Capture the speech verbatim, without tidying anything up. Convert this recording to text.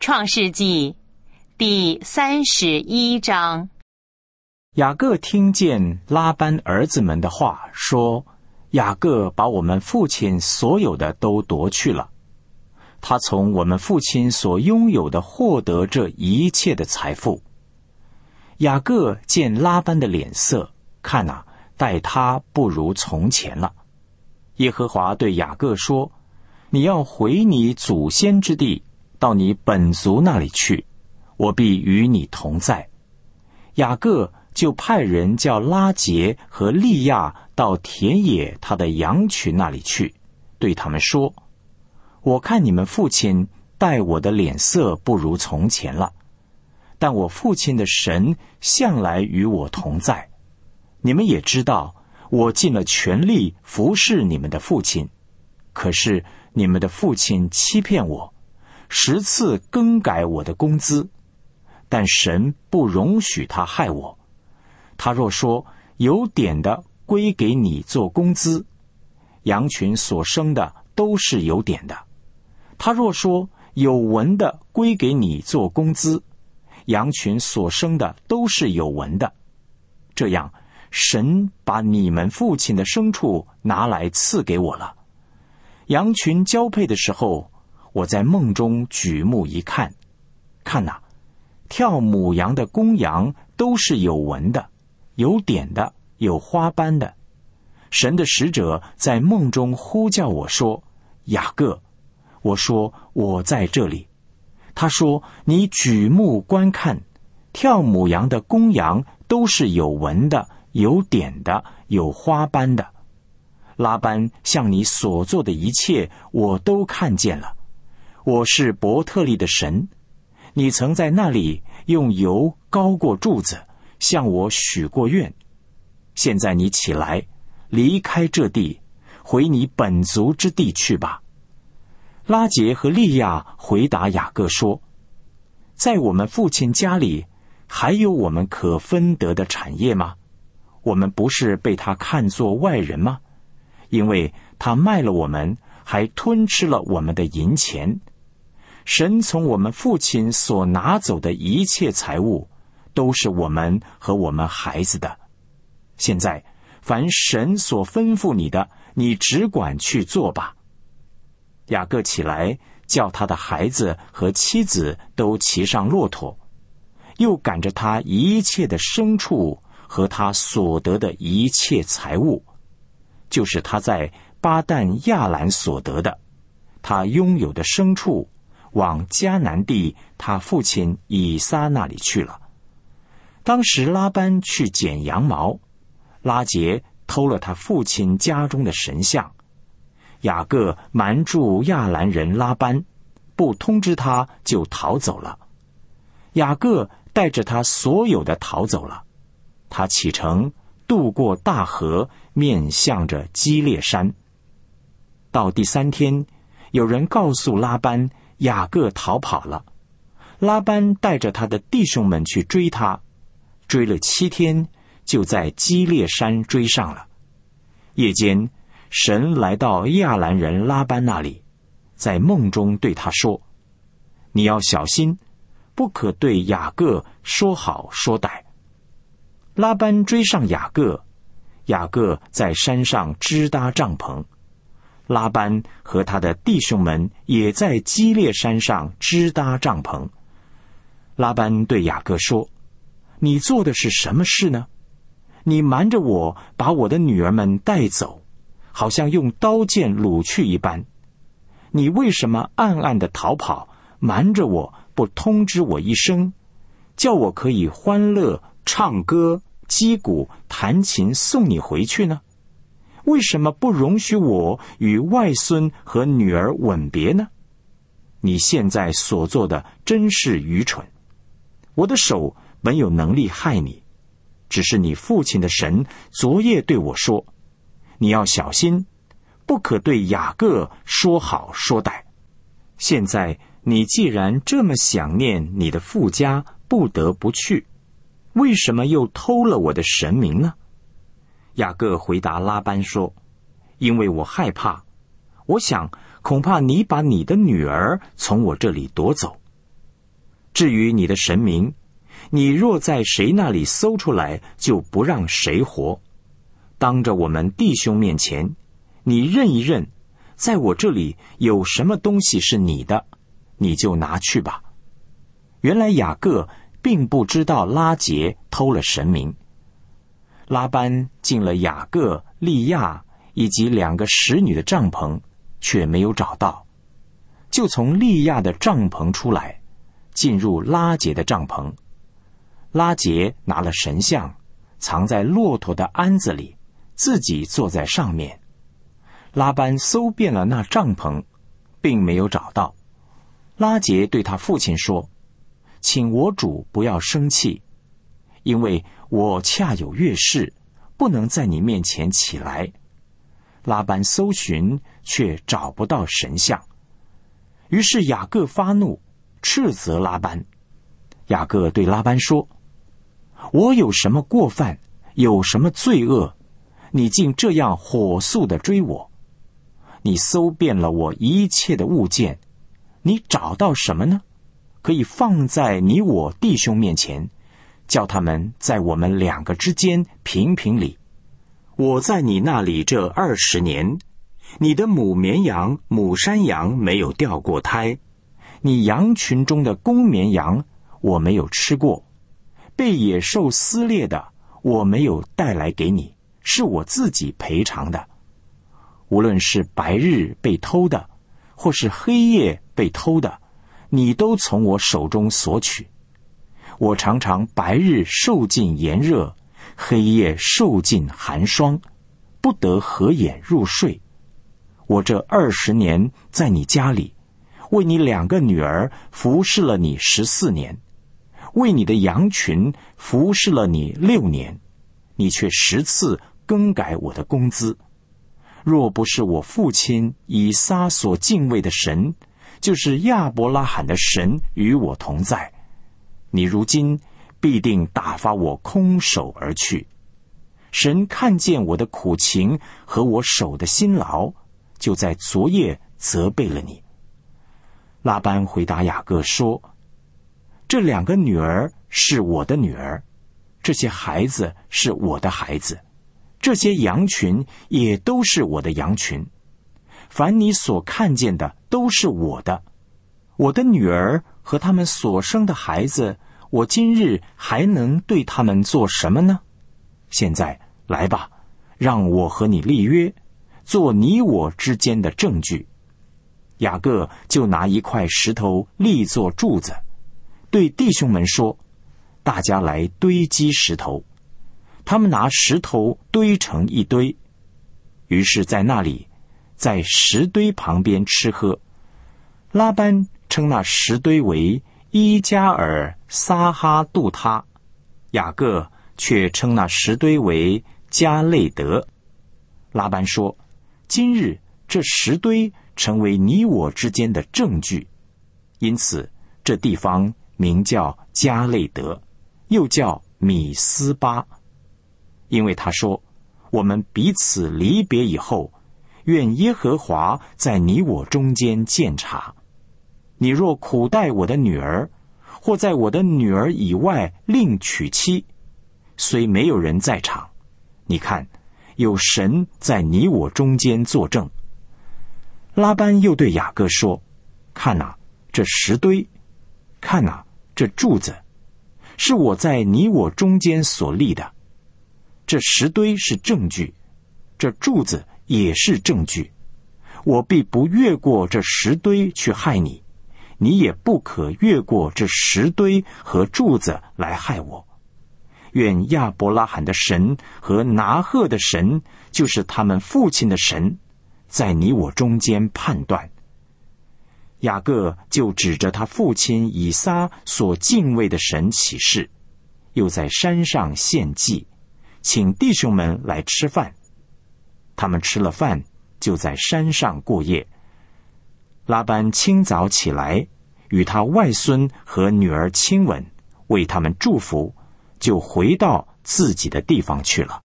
创世纪第三十一章。 雅各听见拉班儿子们的话，说：雅各把我们父亲所有的都夺去了，他从我们父亲所拥有的获得这一切的财富。雅各见拉班的脸色，看啊，待他不如从前了。耶和华对雅各说：你要回你祖先之地，到你本族那里去，我必与你同在。雅各就派人叫拉结和利亚到田野他的羊群那里去，对他们说：我看你们父亲待我的脸色不如从前了，但我父亲的神向来与我同在。你们也知道，我尽了全力服侍你们的父亲，可是你们的父亲欺骗我，十次更改我的工资，但神不容许他害我。他若说有点的归给你做工资，羊群所生的都是有点的；他若说有纹的归给你做工资，羊群所生的都是有纹的。这样，神把你们父亲的牲畜拿来赐给我了。羊群交配的时候，我在梦中举目一看，看哪，跳母羊的公羊都是有纹的，有点的，有花斑的。神的使者在梦中呼叫我说：雅各。我说：我在这里。他说：你举目观看，跳母羊的公羊都是有纹的，有点的，有花斑的。拉班向你所做的一切，我都看见了。我是伯特利的神，你曾在那里用油膏过柱子，向我许过愿。现在你起来，离开这地，回你本族之地去吧。拉结和利亚回答雅各说：在我们父亲家里，还有我们可分得的产业吗？我们不是被他看作外人吗？因为他卖了我们，还吞吃了我们的银钱。神从我们父亲所拿走的一切财物，都是我们和我们孩子的。现在，凡神所吩咐你的，你只管去做吧。雅各起来，叫他的孩子和妻子都骑上骆驼，又赶着他一切的牲畜和他所得的一切财物，就是他在巴旦亚兰所得的，他拥有的牲畜，往迦南地他父亲以撒那里去了。当时拉班去剪羊毛，拉结偷了他父亲家中的神像。雅各瞒住亚兰人拉班，不通知他就逃走了。雅各带着他所有的逃走了。他启程，渡过大河，面向着基列山。到第三天，有人告诉拉班，雅各逃跑了。拉班带着他的弟兄们去追他，追了七天，就在基列山追上了。夜间，神来到亚兰人拉班那里，在梦中对他说：你要小心，不可对雅各说好说歹。拉班追上雅各，雅各在山上支搭帐篷，拉班和他的弟兄们也在基列山上支搭帐篷。拉班对雅各说：你做的是什么事呢？你瞒着我，把我的女儿们带走，好像用刀剑掳去一般。你为什么暗暗地逃跑，瞒着我，不通知我一声，叫我可以欢乐唱歌击鼓弹琴送你回去呢？为什么不容许我与外孙和女儿吻别呢？你现在所做的真是愚蠢。我的手本有能力害你，只是你父亲的神昨夜对我说：你要小心，不可对雅各说好说歹。现在你既然这么想念你的父家，不得不去，为什么又偷了我的神明呢？雅各回答拉班说：因为我害怕，我想恐怕你把你的女儿从我这里夺走。 至于你的神明，你若在谁那里搜出来，就不让谁活。当着我们弟兄面前，你认一认，在我这里有什么东西是你的，你就拿去吧。原来雅各并不知道拉结偷了神明。拉班进了雅各、利亚以及两个使女的帐篷，却没有找到，就从利亚的帐篷出来，进入拉结的帐篷。拉结拿了神像，藏在骆驼的鞍子里，自己坐在上面。拉班搜遍了那帐篷，并没有找到。拉结对他父亲说：请我主不要生气，因为我恰有月事，不能在你面前起来。拉班搜寻，却找不到神像。于是雅各发怒，斥责拉班。雅各对拉班说：我有什么过犯，有什么罪恶，你竟这样火速地追我？你搜遍了我一切的物件，你找到什么呢？可以放在你我弟兄面前，叫他们在我们两个之间评评理。我在你那里这二十年，你的母绵羊、母山羊没有掉过胎，你羊群中的公绵羊我没有吃过，被野兽撕裂的我没有带来给你，是我自己赔偿的。无论是白日被偷的，或是黑夜被偷的，你都从我手中索取。我常常白日受尽炎热，黑夜受尽寒霜，不得合眼入睡。我这二十年在你家里，为你两个女儿服侍了你十四年，为你的羊群服侍了你六年，你却十次更改我的工资。若不是我父亲以撒所敬畏的神，就是亚伯拉罕的神与我同在，你如今必定打发我空手而去。神看见我的苦情和我手的辛劳，就在昨夜责备了你。拉班回答雅各说：这两个女儿是我的女儿，这些孩子是我的孩子，这些羊群也都是我的羊群。凡你所看见的都是我的。我的女儿和他们所生的孩子，我今日还能对他们做什么呢？现在来吧，让我和你立约，做你我之间的证据。雅各就拿一块石头立作柱子，对弟兄们说：大家来堆积石头。他们拿石头堆成一堆，于是在那里，在石堆旁边吃喝。拉班称那石堆为伊加尔撒哈杜他，雅各却称那石堆为加累德。拉班说：今日这石堆成为你我之间的证据，因此这地方名叫加累德，又叫米斯巴。因为他说：我们彼此离别以后，愿耶和华在你我中间鉴察。你若苦待我的女儿，或在我的女儿以外另娶妻，虽没有人在场，你看，有神在你我中间作证。拉班又对雅各说：看哪，这石堆，看哪，这柱子，是我在你我中间所立的。这石堆是证据，这柱子也是证据。我必不越过这石堆去害你，你也不可越过这石堆和柱子来害我。愿亚伯拉罕的神和拿鹤的神，就是他们父亲的神，在你我中间判断。雅各就指着他父亲以撒所敬畏的神起誓，又在山上献祭，请弟兄们来吃饭。他们吃了饭，就在山上过夜。拉班清早起来，与他外孙和女儿亲吻，为他们祝福，就回到自己的地方去了。